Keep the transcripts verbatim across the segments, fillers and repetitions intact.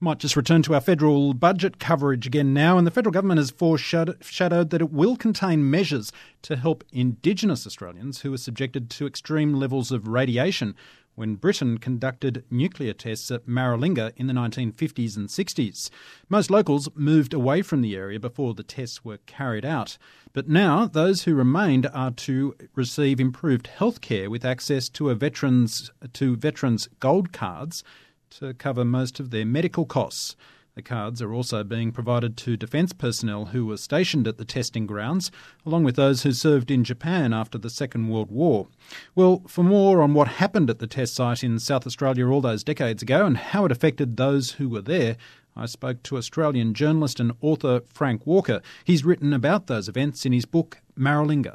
Might just return to our federal budget coverage again now, and the federal government has foreshadowed that it will contain measures to help Indigenous Australians who are subjected to extreme levels of radiation when Britain conducted nuclear tests at Maralinga in the nineteen fifties and sixties. Most locals moved away from the area before the tests were carried out. But now those who remained are to receive improved health care with access to a veterans to veterans gold cards to cover most of their medical costs. The cards are also being provided to defence personnel who were stationed at the testing grounds, along with those who served in Japan after the Second World War. Well, for more on what happened at the test site in South Australia all those decades ago and how it affected those who were there, I spoke to Australian journalist and author Frank Walker. He's written about those events in his book Maralinga.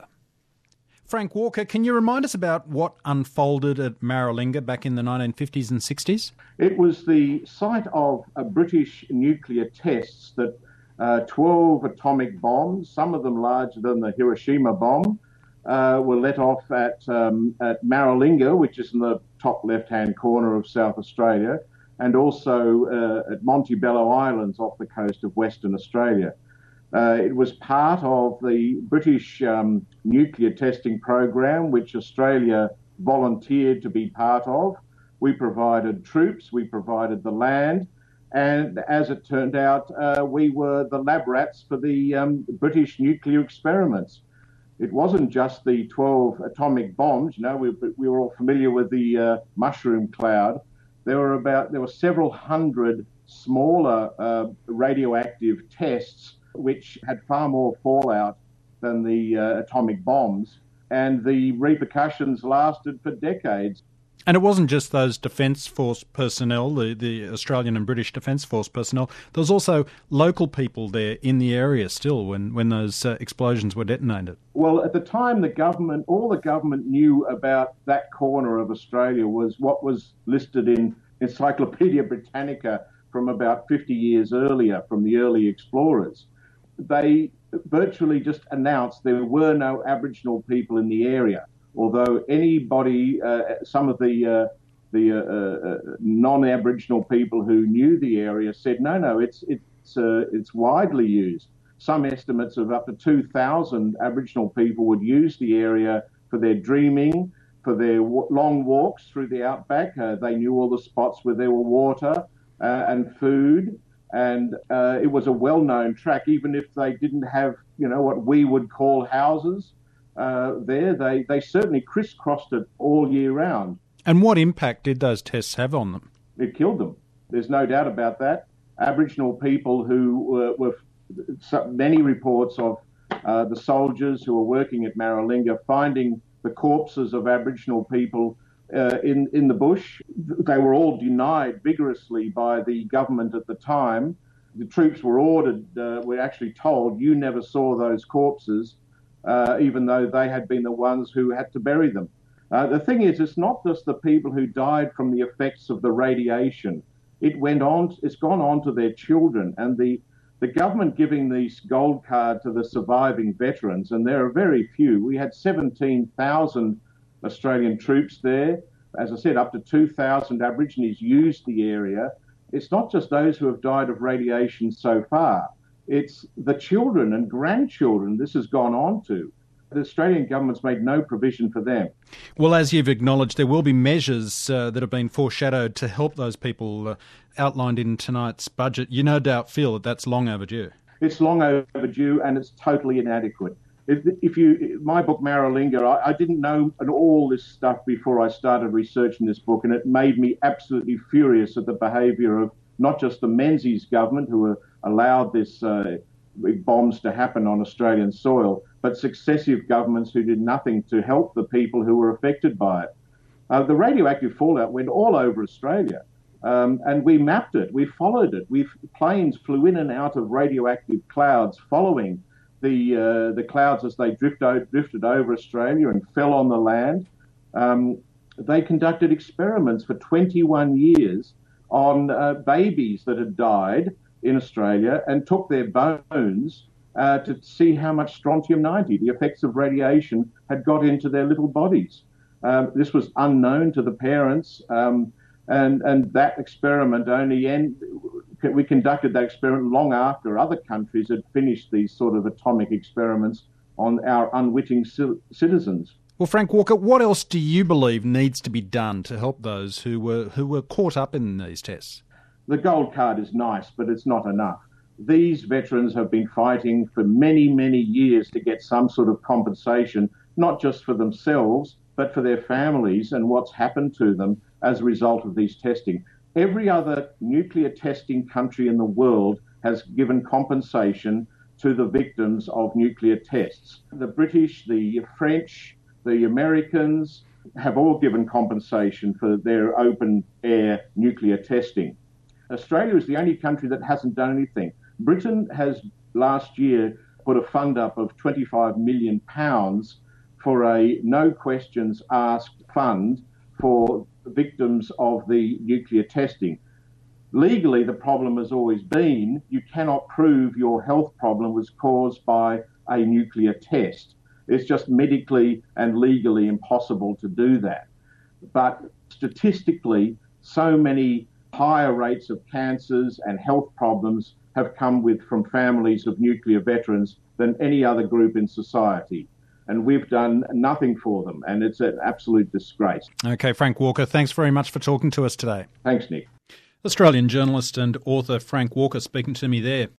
Frank Walker, can you remind us about what unfolded at Maralinga back in the nineteen fifties and sixties? It was the site of uh, British nuclear tests that uh, twelve atomic bombs, some of them larger than the Hiroshima bomb, uh, were let off at, um, at Maralinga, which is in the top left-hand corner of South Australia, and also uh, at Montebello Islands off the coast of Western Australia. Uh, it was part of the British um, nuclear testing program, which Australia volunteered to be part of. We provided troops, we provided the land, and as it turned out, uh, we were the lab rats for the um, British nuclear experiments. It wasn't just the twelve atomic bombs. You know, we, we were all familiar with the uh, mushroom cloud. There were about there were several hundred smaller uh, radioactive tests which had far more fallout than the uh, atomic bombs, and the repercussions lasted for decades. And it wasn't just those Defence Force personnel, the, the Australian and British Defence Force personnel. There was also local people there in the area still when, when those uh, explosions were detonated. Well, at the time, the government, all the government knew about that corner of Australia was what was listed in Encyclopaedia Britannica from about fifty years earlier, from the early explorers. They virtually just announced there were no Aboriginal people in the area, although anybody, uh, some of the uh, the uh, uh, non-Aboriginal people who knew the area said, no, no, it's it's uh, it's widely used. Some estimates of up to two thousand Aboriginal people would use the area for their dreaming, for their w- long walks through the outback. Uh, they knew all the spots where there were water uh, and food. And uh, it was a well-known track, even if they didn't have, you know, what we would call houses uh, there. They, they certainly crisscrossed it all year round. And what impact did those tests have on them? It killed them. There's no doubt about that. Aboriginal people who were, were many reports of uh, the soldiers who were working at Maralinga finding the corpses of Aboriginal people Uh, in, in the bush. They were all denied vigorously by the government at the time. The troops were ordered, uh, were actually told, you never saw those corpses, uh, even though they had been the ones who had to bury them. Uh, the thing is, it's not just the people who died from the effects of the radiation. It went on, it's gone on to their children, and the, the government giving this gold card to the surviving veterans, and there are very few. We had seventeen thousand Australian troops there. As I said, up to two thousand Aborigines used the area. It's not just those who have died of radiation so far. It's the children and grandchildren this has gone on to. The Australian government's made no provision for them. Well, as you've acknowledged, there will be measures uh, that have been foreshadowed to help those people uh, outlined in tonight's budget. You no doubt feel that that's long overdue. It's long overdue and it's totally inadequate. If, if you, my book Maralinga, I, I didn't know all this stuff before I started researching this book, and it made me absolutely furious at the behaviour of not just the Menzies government, who were allowed this uh, bombs to happen on Australian soil, but successive governments who did nothing to help the people who were affected by it. Uh, the radioactive fallout went all over Australia, um, and we mapped it, we followed it. We planes flew in and out of radioactive clouds following the uh, the clouds as they drift o- drifted over Australia and fell on the land. Um, they conducted experiments for twenty-one years on uh, babies that had died in Australia and took their bones uh, to see how much strontium ninety, the effects of radiation, had got into their little bodies. Um, this was unknown to the parents, um, and, and that experiment only end, we conducted that experiment long after other countries had finished these sort of atomic experiments on our unwitting citizens. Well, Frank Walker, what else do you believe needs to be done to help those who were who were caught up in these tests? The gold card is nice, but it's not enough. These veterans have been fighting for many, many years to get some sort of compensation, not just for themselves, but for their families and what's happened to them as a result of these testing. Every other nuclear testing country in the world has given compensation to the victims of nuclear tests. The British, the French, the Americans have all given compensation for their open air nuclear testing. Australia is the only country that hasn't done anything. Britain has last year put a fund up of twenty-five million pounds for a no questions asked fund for victims of the nuclear testing. Legally, the problem has always been you cannot prove your health problem was caused by a nuclear test. It's just medically and legally impossible to do that. But statistically, so many higher rates of cancers and health problems have come with from families of nuclear veterans than any other group in society. And we've done nothing for them, and it's an absolute disgrace. Okay, Frank Walker, thanks very much for talking to us today. Thanks, Nick. Australian journalist and author Frank Walker speaking to me there.